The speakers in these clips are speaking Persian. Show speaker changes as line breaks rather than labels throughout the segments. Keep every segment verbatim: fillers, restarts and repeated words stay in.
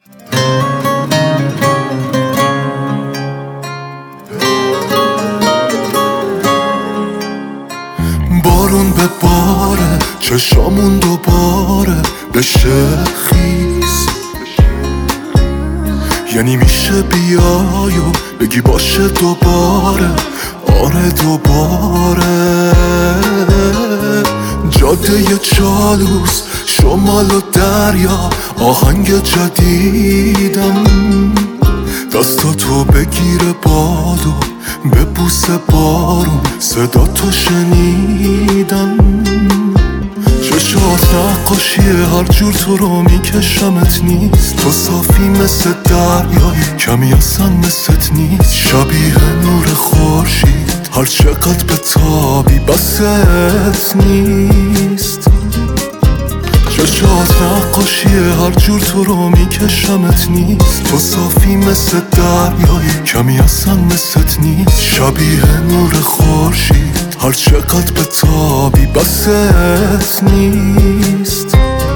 بارون به باره، چشامون دوباره بشه خیز. یعنی میشه بیای و بگی باشه دوباره، آره دوباره. جاده چالوس، شمال و دریا، آهنگ جدیدم. دستاتو بگیره بادو ببوس بارون، صدا تو شنیدم. چشات نقاشیه، هر جور تو رو میکشمت نیست. تو صافی مثل دریایی، کمی اصلا مثلت نیست. شبیه نور خورشید، هر چقدر به تابی بست نیست. چشات نقاشیه، هر جور تو رو میکشمت نیست. تو صافی مثل دریایی، کمی اصلا مثلت نیست. شبیه نور خورشید، هر چقدر به تابی بست نیست.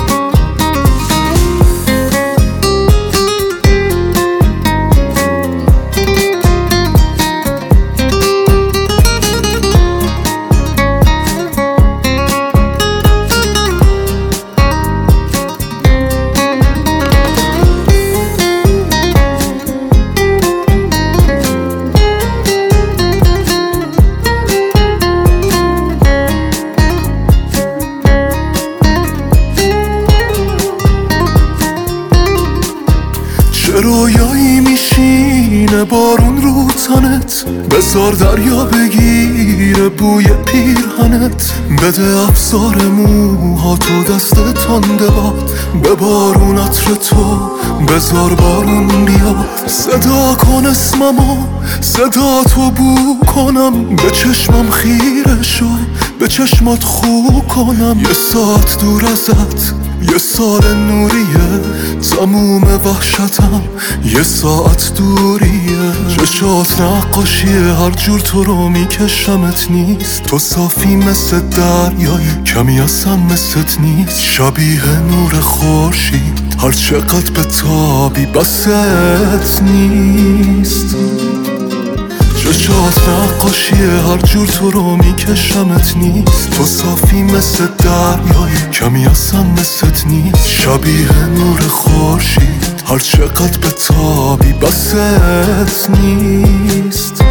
رویایی میشینه بارون رو تنت، بذار دریا بگیره بوی پیرهنت. بده افزار موها تو دست تنده باد، به بارون عطر تو بذار بارون بیاد. صدا کن اسممو، صدا تو بو کنم. به چشمم خیره شو، به چشمات خو کنم. یه ساعت دور ازت، یه سال نوریه. تموم وحشتم یه ساعت دوریه. چشات نقاشیه، هر جور تو رو میکشمت نیست. تو صافی مثل دریایی، کمی اصلا مثلت نیست. شبیه نور خورشید، هر چقدر به تابی بست نیست. چشات نقاشیه، هر جور تو رو میکشمت نیست. تو صافی مثل دریایی، کمی اصلا مثلت نیست. شبیه نور خورشید، هر چقدر به تابی بست نیست.